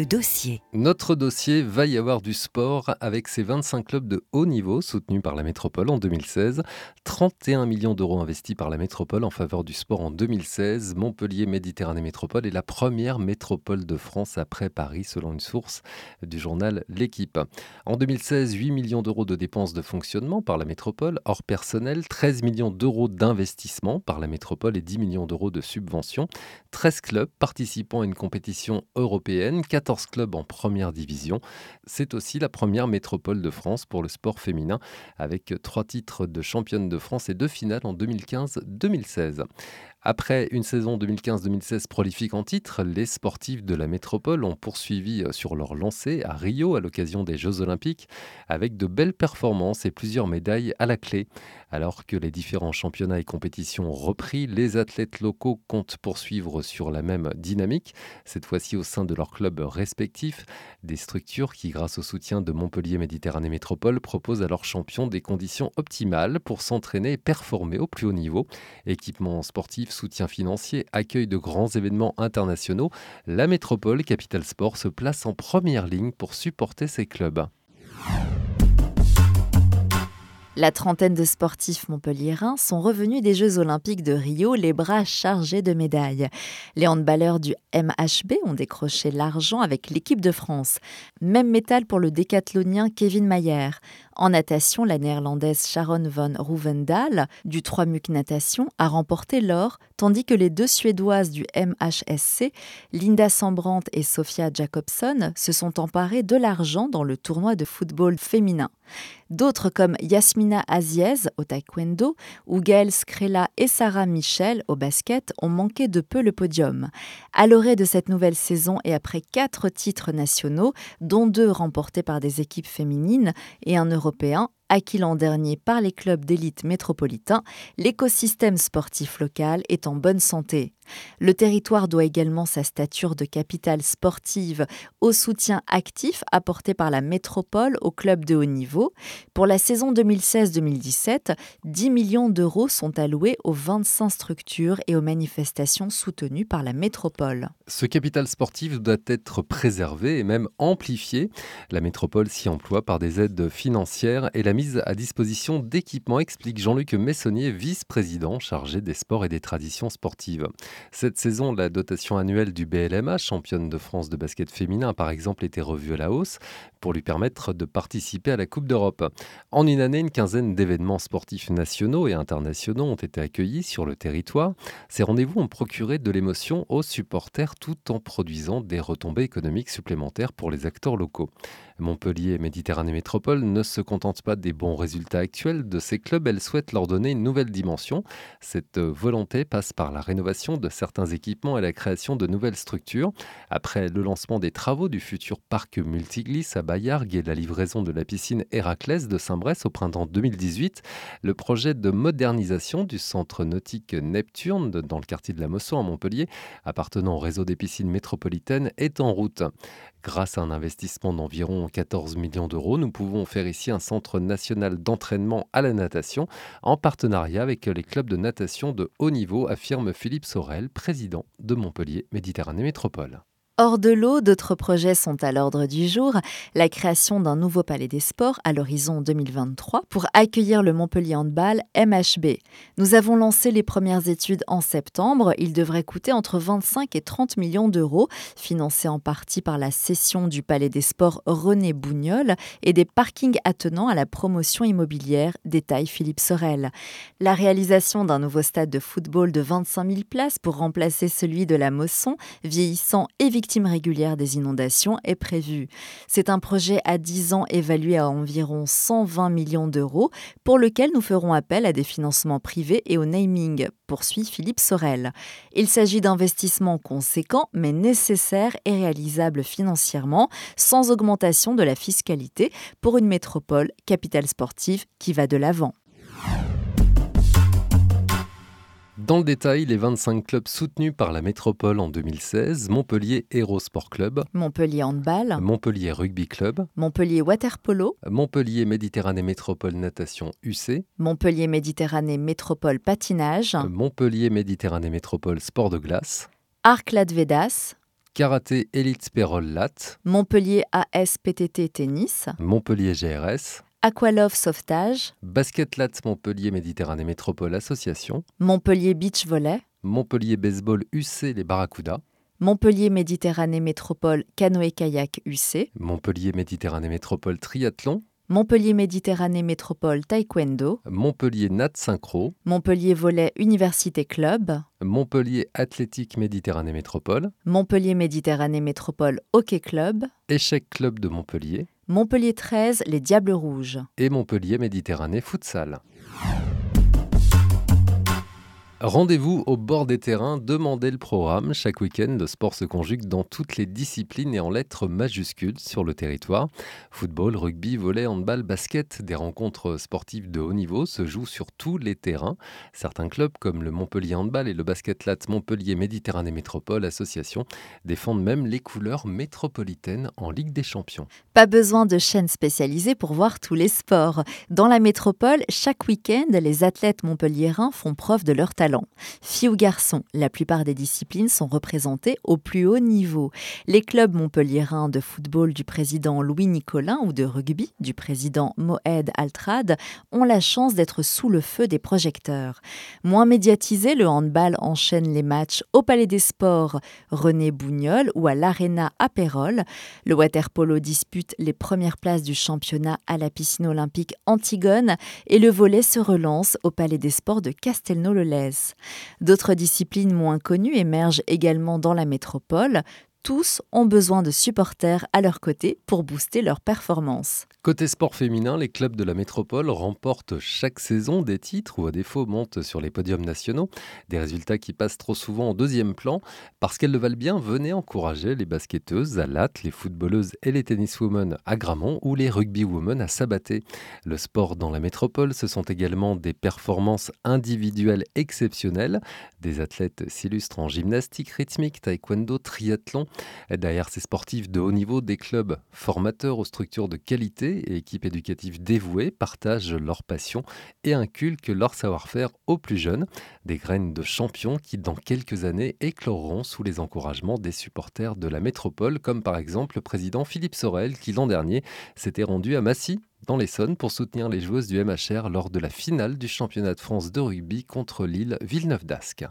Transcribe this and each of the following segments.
dossier. Notre dossier va y avoir du sport avec ses 25 clubs de haut niveau soutenus par la métropole en 2016. 31 millions d'euros investis par la métropole en faveur du sport en 2016. Montpellier Méditerranée Métropole est la première métropole de France après Paris selon une source du journal L'Équipe. En 2016, 8 millions d'euros de dépenses de fonctionnement par la métropole, hors personnel, 13 millions d'euros d'investissement par la métropole et 10 millions d'euros de subventions. 13 clubs participant à une compétition européenne, 14 clubs en première division. C'est aussi la première métropole de France pour le sport féminin, avec 3 titres de championne de France et 2 finales en 2015-2016. Après une saison 2015-2016 prolifique en titres, les sportifs de la métropole ont poursuivi sur leur lancée à Rio à l'occasion des Jeux Olympiques, avec de belles performances et plusieurs médailles à la clé. Alors que les différents championnats et compétitions ont repris, les athlètes locaux comptent poursuivre sur la même dynamique, cette fois-ci au sein de leurs clubs respectifs. Des structures qui, grâce au soutien de Montpellier Méditerranée Métropole, proposent à leurs champions des conditions optimales pour s'entraîner et performer au plus haut niveau. Équipements sportifs, soutien financier, accueil de grands événements internationaux, la métropole Capital Sport se place en première ligne pour supporter ses clubs. La trentaine de sportifs montpelliérains sont revenus des Jeux Olympiques de Rio les bras chargés de médailles. Les handballeurs du MHB ont décroché l'argent avec l'équipe de France. Même métal pour le décathlonien Kevin Mayer. En natation, la néerlandaise Sharon van Rouwendaal du 3 Muc Natation a remporté l'or, tandis que les 2 Suédoises du MHSC, Linda Sambrandt et Sofia Jacobson, se sont emparées de l'argent dans le tournoi de football féminin. D'autres comme Yasmina Aziez au taekwondo ou Gaëlle Scrella et Sarah Michel au basket ont manqué de peu le podium. À l'orée de cette nouvelle saison et après 4 titres nationaux, dont 2 remportés par des équipes féminines et un européen, acquis l'an dernier par les clubs d'élite métropolitains, l'écosystème sportif local est en bonne santé. Le territoire doit également sa stature de capitale sportive au soutien actif apporté par la métropole aux clubs de haut niveau. Pour la saison 2016-2017, 10 millions d'euros sont alloués aux 25 structures et aux manifestations soutenues par la métropole. Ce capital sportif doit être préservé et même amplifié. La métropole s'y emploie par des aides financières et la mise à disposition d'équipements, explique Jean-Luc Messonnier, vice-président chargé des sports et des traditions sportives. Cette saison, la dotation annuelle du BLMA, championne de France de basket féminin, a par exemple été revue à la hausse pour lui permettre de participer à la Coupe d'Europe. En une année, une quinzaine d'événements sportifs nationaux et internationaux ont été accueillis sur le territoire. Ces rendez-vous ont procuré de l'émotion aux supporters tout en produisant des retombées économiques supplémentaires pour les acteurs locaux. Montpellier Méditerranée Métropole ne se contente pas des bons résultats actuels de ces clubs, elle souhaite leur donner une nouvelle dimension. Cette volonté passe par la rénovation de certains équipements et la création de nouvelles structures. Après le lancement des travaux du futur parc multiglisse à Baillargues et la livraison de la piscine Héraclès de Saint-Bresse au printemps 2018, le projet de modernisation du centre nautique Neptune dans le quartier de la Mosson à Montpellier, appartenant au réseau des piscines métropolitaines, est en route. Grâce à un investissement d'environ 14 millions d'euros, nous pouvons faire ici un centre national d'entraînement à la natation en partenariat avec les clubs de natation de haut niveau, affirme Philippe Sorel, président de Montpellier Méditerranée Métropole. Hors de l'eau, d'autres projets sont à l'ordre du jour. La création d'un nouveau palais des sports à l'horizon 2023 pour accueillir le Montpellier Handball MHB. Nous avons lancé les premières études en septembre. Il devrait coûter entre 25 et 30 millions d'euros, financé en partie par la cession du palais des sports René Bougnol et des parkings attenants à la promotion immobilière, détaille Philippe Sorel. La réalisation d'un nouveau stade de football de 25 000 places pour remplacer celui de la Mosson, vieillissant et victime régulière des inondations, est prévu. C'est un projet à 10 ans évalué à environ 120 millions d'euros pour lequel nous ferons appel à des financements privés et au naming, poursuit Philippe Sorel. Il s'agit d'investissements conséquents mais nécessaires et réalisables financièrement sans augmentation de la fiscalité pour une métropole, capitale sportive qui va de l'avant. Dans le détail, les 25 clubs soutenus par la métropole en 2016, Montpellier Héros Sport Club, Montpellier Handball, Montpellier Rugby Club, Montpellier Waterpolo, Montpellier Méditerranée Métropole Natation UC, Montpellier Méditerranée Métropole Patinage, Montpellier Méditerranée Métropole Sport de glace, Arc Ladvedas, Karaté Elite Pérol Lat, Montpellier ASPTT Tennis, Montpellier GRS, Aqualove Sauvetage, Basket Lat Montpellier Méditerranée Métropole Association, Montpellier Beach Volley, Montpellier Baseball UC Les Barracudas, Montpellier Méditerranée Métropole Canoë-Kayak UC, Montpellier Méditerranée Métropole Triathlon, Montpellier Méditerranée Métropole Taekwondo, Montpellier Nat Synchro, Montpellier Volley Université Club, Montpellier Athlétique Méditerranée Métropole, Montpellier Méditerranée Métropole Hockey Club, Échec Club de Montpellier Montpellier 13 Les Diables Rouges. et Montpellier Méditerranée Futsal. Rendez-vous au bord des terrains, demandez le programme. Chaque week-end, le sport se conjugue dans toutes les disciplines et en lettres majuscules sur le territoire. Football, rugby, volley, handball, basket, des rencontres sportives de haut niveau se jouent sur tous les terrains. Certains clubs comme le Montpellier Handball et le Basket Lat Montpellier Méditerranée Métropole Association défendent même les couleurs métropolitaines en Ligue des Champions. Pas besoin de chaînes spécialisées pour voir tous les sports. Dans la métropole, chaque week-end, les athlètes montpelliérains font preuve de leur talent. Filles ou garçons, la plupart des disciplines sont représentées au plus haut niveau. Les clubs montpelliérains de football du président Louis Nicolin ou de rugby du président Moed Altrad ont la chance d'être sous le feu des projecteurs. Moins médiatisé, le handball enchaîne les matchs au Palais des Sports René Bougnol ou à l'Arena à Pérols. Le water-polo dispute les premières places du championnat à la piscine olympique Antigone et le volley se relance au Palais des Sports de Castelnau-le-Lez. D'autres disciplines moins connues émergent également dans la métropole. Tous ont besoin de supporters à leur côté pour booster leur performance. Côté sport féminin, les clubs de la métropole remportent chaque saison des titres ou à défaut montent sur les podiums nationaux. Des résultats qui passent trop souvent en deuxième plan. Parce qu'elles le valent bien, venez encourager les basketteuses à Latte, les footballeuses et les tenniswomen à Gramont ou les rugbywomen à Sabaté. Le sport dans la métropole, ce sont également des performances individuelles exceptionnelles. Des athlètes s'illustrent en gymnastique rythmique, taekwondo, triathlon. Derrière ces sportifs de haut niveau, des clubs formateurs aux structures de qualité et équipes éducatives dévouées partagent leur passion et inculquent leur savoir-faire aux plus jeunes. Des graines de champions qui, dans quelques années, écloreront sous les encouragements des supporters de la métropole, comme par exemple le président Philippe Sorel, qui l'an dernier s'était rendu à Massy, dans l'Essonne, pour soutenir les joueuses du MHR lors de la finale du championnat de France de rugby contre Lille Villeneuve d'Ascq.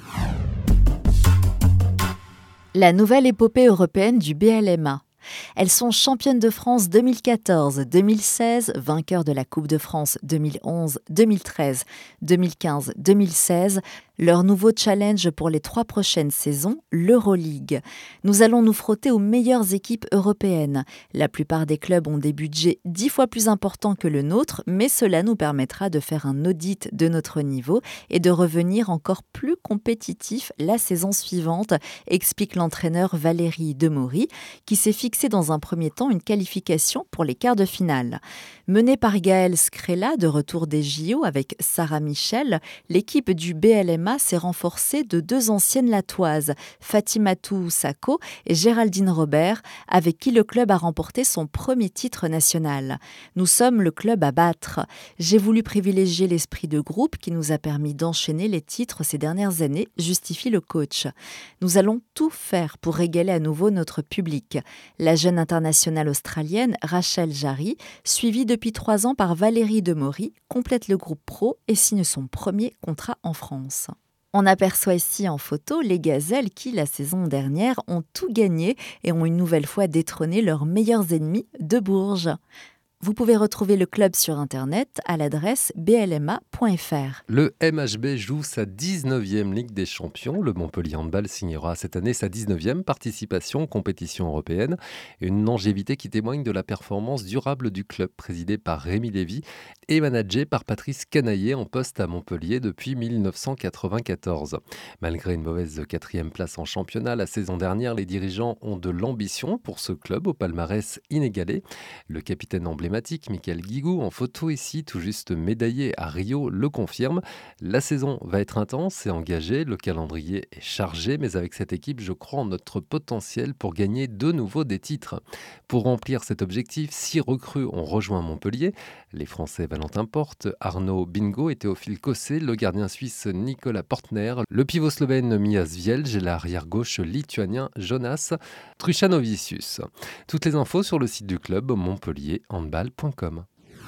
La nouvelle épopée européenne du BLMA. Elles sont championnes de France 2014, 2016, vainqueurs de la Coupe de France 2011, 2013, 2015, 2016. Leur nouveau challenge pour les 3 prochaines saisons, l'Euroleague. Nous allons nous frotter aux meilleures équipes européennes. La plupart des clubs ont des budgets 10 fois plus importants que le nôtre, mais cela nous permettra de faire un audit de notre niveau et de revenir encore plus compétitifs la saison suivante, explique l'entraîneur Valérie Demory, qui s'est fixé dans un premier temps une qualification pour les quarts de finale. Menée par Gaëlle Scrella, de retour des JO avec Sarah Michel, l'équipe du BLMA s'est renforcée de 2 anciennes latoises, Fatimatou Sako et Géraldine Robert, avec qui le club a remporté son premier titre national. Nous sommes le club à battre. J'ai voulu privilégier l'esprit de groupe qui nous a permis d'enchaîner les titres ces dernières années, justifie le coach. Nous allons tout faire pour régaler à nouveau notre public. La jeune internationale australienne Rachel Jarry, suivie depuis 3 ans par Valérie Demory, complète le groupe pro et signe son premier contrat en France. On aperçoit ici en photo les gazelles qui, la saison dernière, ont tout gagné et ont une nouvelle fois détrôné leurs meilleurs ennemis de Bourges. Vous pouvez retrouver le club sur Internet à l'adresse blma.fr. Le MHB joue sa 19e Ligue des Champions. Le Montpellier Handball signera cette année sa 19e participation aux compétitions européennes. Une longévité qui témoigne de la performance durable du club, présidé par Rémi Lévy et managé par Patrice Canaillé, en poste à Montpellier depuis 1994. Malgré une mauvaise 4e place en championnat, la saison dernière, les dirigeants ont de l'ambition pour ce club au palmarès inégalé. Le capitaine emblématique emblématique, Michael Guigou, en photo ici, tout juste médaillé à Rio, le confirme. La saison va être intense et engagée, le calendrier est chargé, mais avec cette équipe, je crois en notre potentiel pour gagner de nouveau des titres. Pour remplir cet objectif, 6 recrues ont rejoint Montpellier. Les Français Valentin Porte, Arnaud Bingo et Théophile Cossé, le gardien suisse Nicolas Portner, le pivot slovène Mia Zvielj et l'arrière-gauche lituanien Jonas Truchanovicius. Toutes les infos sur le site du club montpellierhandball.com.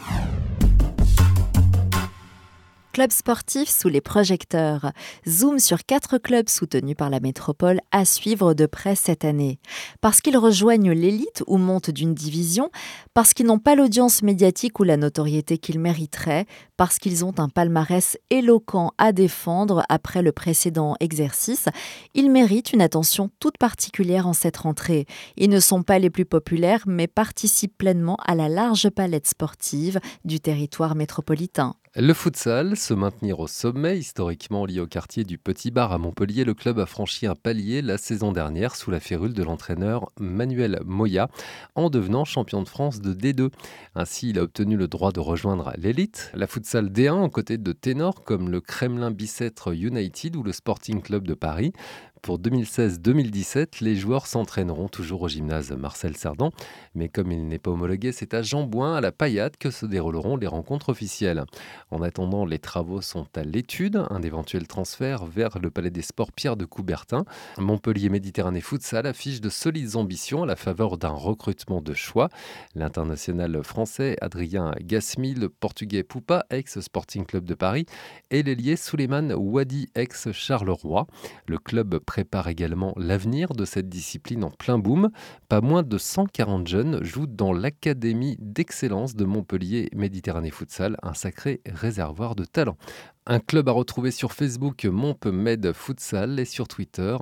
Club sportif sous les projecteurs. Zoom sur 4 clubs soutenus par la métropole à suivre de près cette année. Parce qu'ils rejoignent l'élite ou montent d'une division, parce qu'ils n'ont pas l'audience médiatique ou la notoriété qu'ils mériteraient, parce qu'ils ont un palmarès éloquent à défendre après le précédent exercice, ils méritent une attention toute particulière en cette rentrée. Ils ne sont pas les plus populaires, mais participent pleinement à la large palette sportive du territoire métropolitain. Le futsal, se maintenir au sommet, historiquement lié au quartier du Petit Bar à Montpellier, le club a franchi un palier la saison dernière sous la férule de l'entraîneur Manuel Moya en devenant champion de France de D2. Ainsi, il a obtenu le droit de rejoindre l'élite, la futsal D1 aux côtés de ténors comme le Kremlin Bicêtre United ou le Sporting Club de Paris. Pour 2016-2017, les joueurs s'entraîneront toujours au gymnase Marcel Cerdan, mais comme il n'est pas homologué, c'est à Jean-Bouin, à la Paillade, que se dérouleront les rencontres officielles. En attendant, les travaux sont à l'étude, un éventuel transfert vers le Palais des Sports Pierre de Coubertin. Montpellier Méditerranée Futsal affiche de solides ambitions à la faveur d'un recrutement de choix. L'international français Adrien Gasmi, le portugais Poupa, ex-Sporting Club de Paris, et l'ailier Souleymane Wadi, ex-Charleroi. Le club prépare également l'avenir de cette discipline en plein boom. Pas moins de 140 jeunes jouent dans l'académie d'excellence de Montpellier Méditerranée Futsal, un sacré réservoir de talent. Un club à retrouver sur Facebook, MompMed Futsal, et sur Twitter,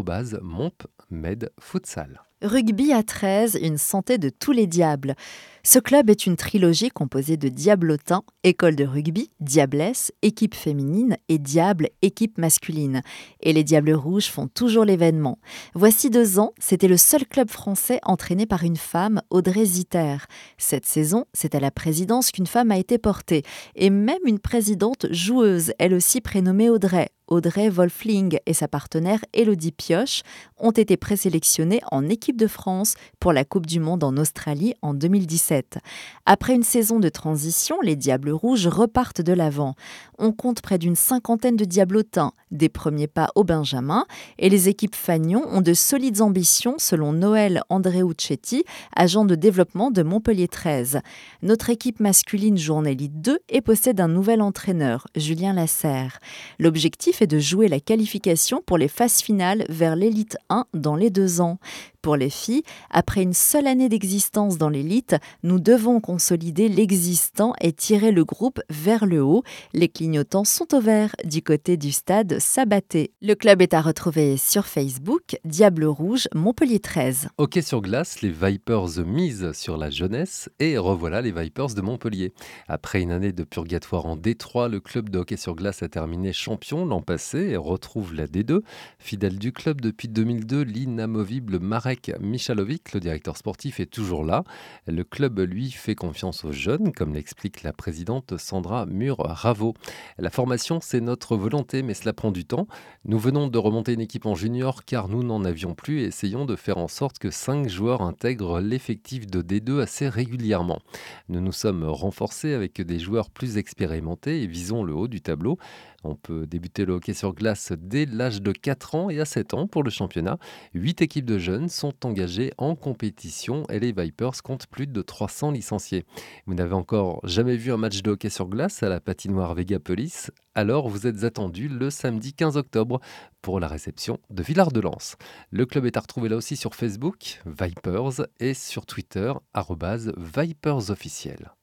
@MompMed Futsal. Rugby à 13, une santé de tous les diables. Ce club est une trilogie composée de Diablotins, école de rugby, Diablesse, équipe féminine et Diable, équipe masculine. Et les Diables Rouges font toujours l'événement. Voici 2 ans, c'était le seul club français entraîné par une femme, Audrey Ziter. Cette saison, c'est à la présidence qu'une femme a été portée. Et même une présidente joueuse, elle aussi prénommée Audrey. Audrey Wolfling et sa partenaire Élodie Pioche ont été présélectionnés en équipe de France pour la Coupe du Monde en Australie en 2017. Après une saison de transition, les Diables Rouges repartent de l'avant. On compte près d'une 50aine de diablotins, des premiers pas au Benjamin, et les équipes Fagnon ont de solides ambitions selon Noël Andreuccetti, agent de développement de Montpellier 13. Notre équipe masculine joue en Élite 2 et possède un nouvel entraîneur, Julien Lasserre. L'objectif est de jouer la qualification pour les phases finales vers l'élite 1 dans les 2 ans. Pour les filles, après une seule année d'existence dans l'élite, nous devons consolider l'existant et tirer le groupe vers le haut. Les clignotants sont au vert du côté du stade Sabaté. Le club est à retrouver sur Facebook, Diable Rouge Montpellier 13. Hockey sur glace, les Vipers misent sur la jeunesse et revoilà les Vipers de Montpellier. Après une année de purgatoire en D3, le club de hockey sur glace a terminé champion l'an passé et retrouve la D2. Fidèle du club depuis 2002, l'inamovible Marek Michalovic, le directeur sportif, est toujours là. Le club, lui, fait confiance aux jeunes, comme l'explique la présidente Sandra Mur-Ravo. La formation, c'est notre volonté, mais cela prend du temps. Nous venons de remonter une équipe en junior car nous n'en avions plus et essayons de faire en sorte que 5 joueurs intègrent l'effectif de D2 assez régulièrement. Nous nous sommes renforcés avec des joueurs plus expérimentés et visons le haut du tableau. On peut débuter le hockey sur glace dès l'âge de 4 ans et à 7 ans pour le championnat. 8 équipes de jeunes sont engagées en compétition et les Vipers comptent plus de 300 licenciés. Vous n'avez encore jamais vu un match de hockey sur glace à la patinoire Vegapolis? Alors vous êtes attendus le samedi 15 octobre pour la réception de Villard-de-Lans. Le club est à retrouver là aussi sur Facebook, Vipers, et sur Twitter, @VipersOfficiel.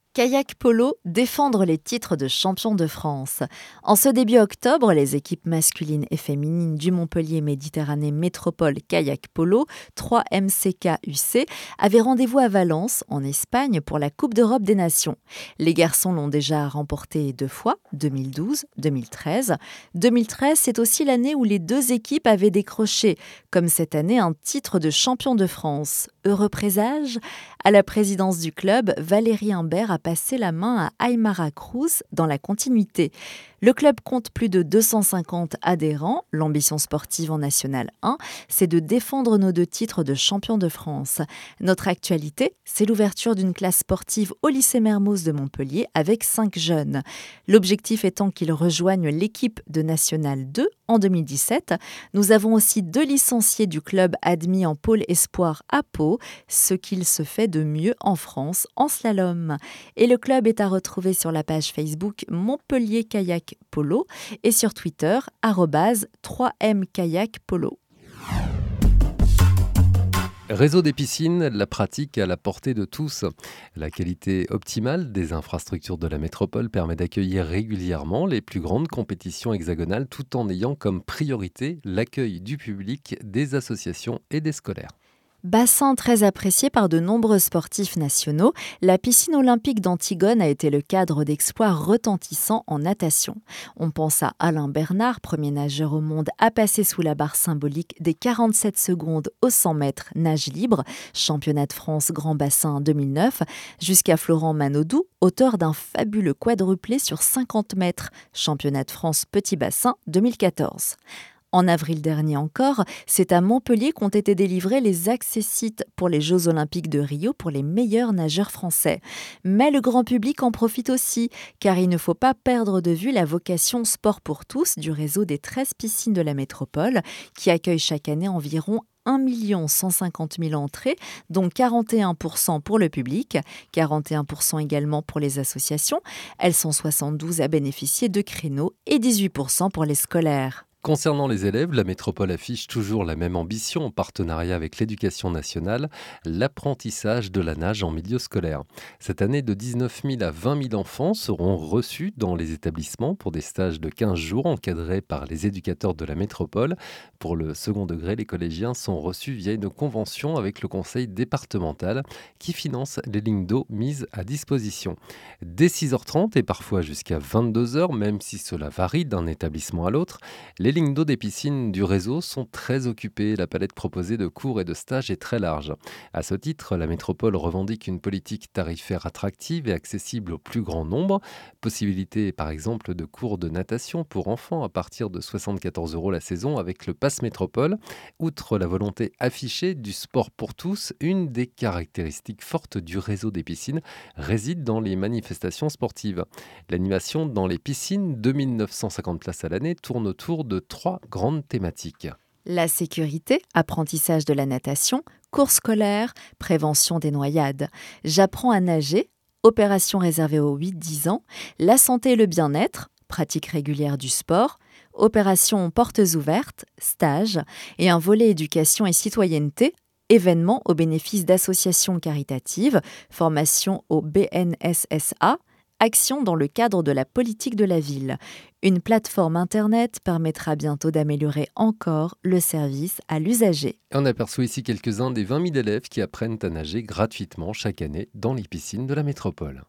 Kayak polo, défendre les titres de champion de France. En ce début octobre, les équipes masculines et féminines du Montpellier Méditerranée Métropole Kayak Polo, 3MCK UC, avaient rendez-vous à Valence, en Espagne, pour la Coupe d'Europe des Nations. Les garçons l'ont déjà remporté 2 fois, 2012, 2013. 2013, c'est aussi l'année où les deux équipes avaient décroché, comme cette année, un titre de champion de France. Heureux présage ? À la présidence du club, Valérie Imbert a passé la main à Aymara Cruz dans la continuité. Le club compte plus de 250 adhérents. L'ambition sportive en National 1, c'est de défendre nos 2 titres de champion de France. Notre actualité, c'est l'ouverture d'une classe sportive au lycée Mermoz de Montpellier avec 5 jeunes. L'objectif étant qu'ils rejoignent l'équipe de National 2 en 2017. Nous avons aussi 2 licenciés du club admis en pôle espoir à Pau, ce qu'il se fait de mieux en France en slalom. Et le club est à retrouver sur la page Facebook Montpellier Kayak Polo et sur Twitter @3M Kayak Polo. Réseau des piscines, la pratique à la portée de tous. La qualité optimale des infrastructures de la métropole permet d'accueillir régulièrement les plus grandes compétitions hexagonales tout en ayant comme priorité l'accueil du public, des associations et des scolaires. Bassin très apprécié par de nombreux sportifs nationaux, la piscine olympique d'Antigone a été le cadre d'exploits retentissants en natation. On pense à Alain Bernard, premier nageur au monde à passer sous la barre symbolique des 47 secondes au 100 mètres nage libre, championnat de France Grand Bassin 2009, jusqu'à Florent Manodou, auteur d'un fabuleux quadruplé sur 50 mètres, championnat de France Petit Bassin 2014. En avril dernier encore, c'est à Montpellier qu'ont été délivrés les accessites pour les Jeux Olympiques de Rio pour les meilleurs nageurs français. Mais le grand public en profite aussi, car il ne faut pas perdre de vue la vocation sport pour tous du réseau des 13 piscines de la métropole, qui accueille chaque année environ 1 150 000 entrées, dont 41% pour le public, 41% également pour les associations. Elles sont 72 à bénéficier de créneaux et 18% pour les scolaires. Concernant les élèves, la métropole affiche toujours la même ambition en partenariat avec l'éducation nationale, l'apprentissage de la nage en milieu scolaire. Cette année, de 19 000 à 20 000 enfants seront reçus dans les établissements pour des stages de 15 jours encadrés par les éducateurs de la métropole. Pour le second degré, les collégiens sont reçus via une convention avec le conseil départemental qui finance les lignes d'eau mises à disposition. Dès 6h30 et parfois jusqu'à 22h, même si cela varie d'un établissement à l'autre, les lignes d'eau des piscines du réseau sont très occupées. La palette proposée de cours et de stages est très large. À ce titre, la métropole revendique une politique tarifaire attractive et accessible au plus grand nombre. Possibilité, par exemple, de cours de natation pour enfants à partir de 74 € la saison avec le Pass Métropole. Outre la volonté affichée du sport pour tous, une des caractéristiques fortes du réseau des piscines réside dans les manifestations sportives. L'animation dans les piscines, 2950 places à l'année, tourne autour de 3 grandes thématiques. La sécurité, apprentissage de la natation, cours scolaire, prévention des noyades. J'apprends à nager, opération réservée aux 8-10 ans. La santé et le bien-être, pratique régulière du sport. Opération portes ouvertes, stage. Et un volet éducation et citoyenneté, événements au bénéfice d'associations caritatives, formation au BNSSA, action dans le cadre de la politique de la ville. Une plateforme Internet permettra bientôt d'améliorer encore le service à l'usager. On aperçoit ici quelques-uns des 20 000 élèves qui apprennent à nager gratuitement chaque année dans les piscines de la métropole.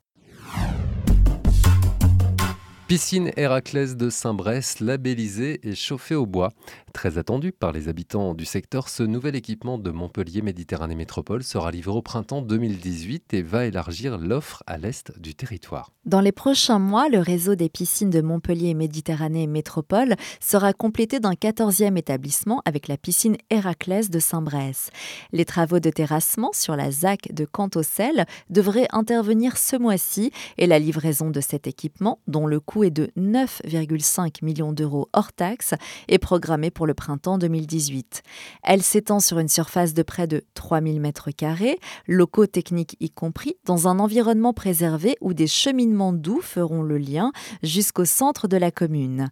Piscine Héraclès de Saint-Brès, labellisée et chauffée au bois. Très attendu par les habitants du secteur, ce nouvel équipement de Montpellier Méditerranée Métropole sera livré au printemps 2018 et va élargir l'offre à l'est du territoire. Dans les prochains mois, le réseau des piscines de Montpellier Méditerranée Métropole sera complété d'un 14e établissement avec la piscine Héraclès de Saint-Brès. Les travaux de terrassement sur la ZAC de Cantocel devraient intervenir ce mois-ci et la livraison de cet équipement, dont le coût est de 9,5 millions d'euros hors taxes, est programmée pour le printemps 2018. Elle s'étend sur une surface de près de 3000 m², locaux techniques y compris, dans un environnement préservé où des cheminements d'eau feront le lien jusqu'au centre de la commune.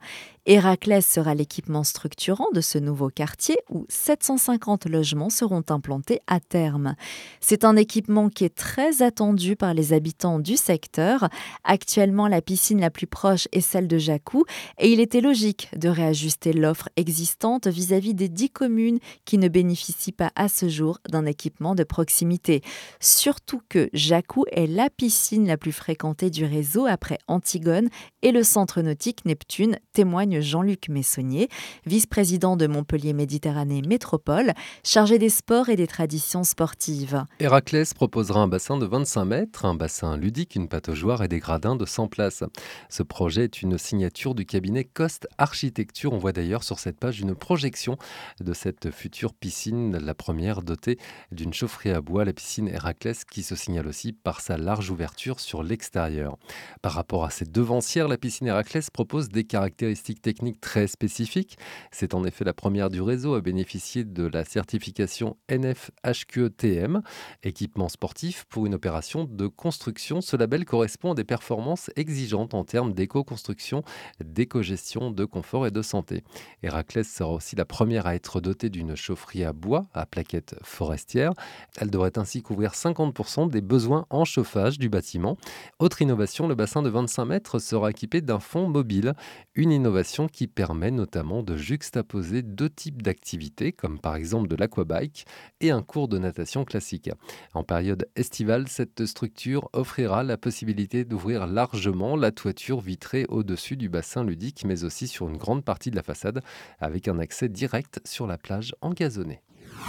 Héraclès sera l'équipement structurant de ce nouveau quartier où 750 logements seront implantés à terme. C'est un équipement qui est très attendu par les habitants du secteur. Actuellement, la piscine la plus proche est celle de Jacou et il était logique de réajuster l'offre existante vis-à-vis des 10 communes qui ne bénéficient pas à ce jour d'un équipement de proximité. Surtout que Jacou est la piscine la plus fréquentée du réseau après Antigone et le centre nautique Neptune, témoigne Jean-Luc Messonnier, vice-président de Montpellier Méditerranée Métropole, chargé des sports et des traditions sportives. Héraclès proposera un bassin de 25 mètres, un bassin ludique, une pataugeoire et des gradins de 100 places. Ce projet est une signature du cabinet Coste Architecture. On voit d'ailleurs sur cette page une projection de cette future piscine, la première dotée d'une chaufferie à bois, la piscine Héraclès, qui se signale aussi par sa large ouverture sur l'extérieur. Par rapport à ses devancières, la piscine Héraclès propose des caractéristiques techniques très spécifiques. C'est en effet la première du réseau à bénéficier de la certification NFHQE-TM, équipement sportif pour une opération de construction. Ce label correspond à des performances exigeantes en termes d'éco-construction, d'éco-gestion, de confort et de santé. Héraclès sera aussi la première à être dotée d'une chaufferie à bois à plaquettes forestières. Elle devrait ainsi couvrir 50% des besoins en chauffage du bâtiment. Autre innovation, le bassin de 25 mètres sera équipé d'un fond mobile, une innovation qui permet notamment de juxtaposer deux types d'activités, comme par exemple de l'aquabike et un cours de natation classique. En période estivale, cette structure offrira la possibilité d'ouvrir largement la toiture vitrée au-dessus du bassin ludique, mais aussi sur une grande partie de la façade, avec un accès direct sur la plage engazonnée.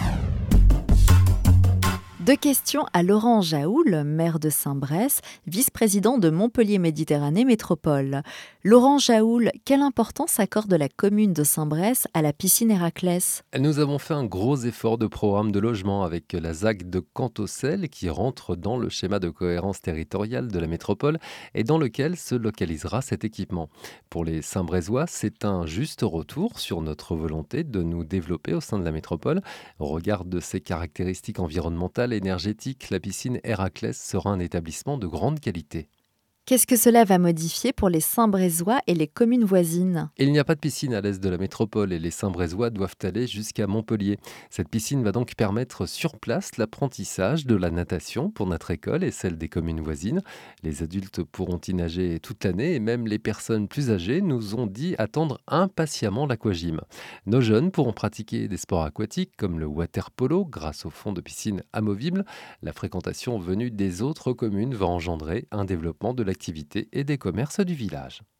Deux questions à Laurent Jaoul, maire de Saint-Bresse, vice-président de Montpellier Méditerranée Métropole. Laurent Jaoul, quelle importance accorde la commune de Saint-Bresse à la piscine Héraclès ? Nous avons fait un gros effort de programme de logement avec la ZAC de Cantocel qui rentre dans le schéma de cohérence territoriale de la métropole et dans lequel se localisera cet équipement. Pour les Saint-Brésois, c'est un juste retour sur notre volonté de nous développer au sein de la métropole. Au regard de ses caractéristiques environnementales et énergétiques, la piscine Héraclès sera un établissement de grande qualité. Qu'est-ce que cela va modifier pour les Saint-Brésois et les communes voisines ? Il n'y a pas de piscine à l'est de la métropole et les Saint-Brésois doivent aller jusqu'à Montpellier. Cette piscine va donc permettre sur place l'apprentissage de la natation pour notre école et celle des communes voisines. Les adultes pourront y nager toute l'année et même les personnes plus âgées nous ont dit attendre impatiemment l'aquagym. Nos jeunes pourront pratiquer des sports aquatiques comme le water polo grâce au fond de piscine amovible. La fréquentation venue des autres communes va engendrer un développement de l'activité et des commerces du village.